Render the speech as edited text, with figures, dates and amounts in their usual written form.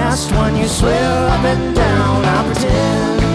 last one. You swear up and down, I'll pretend.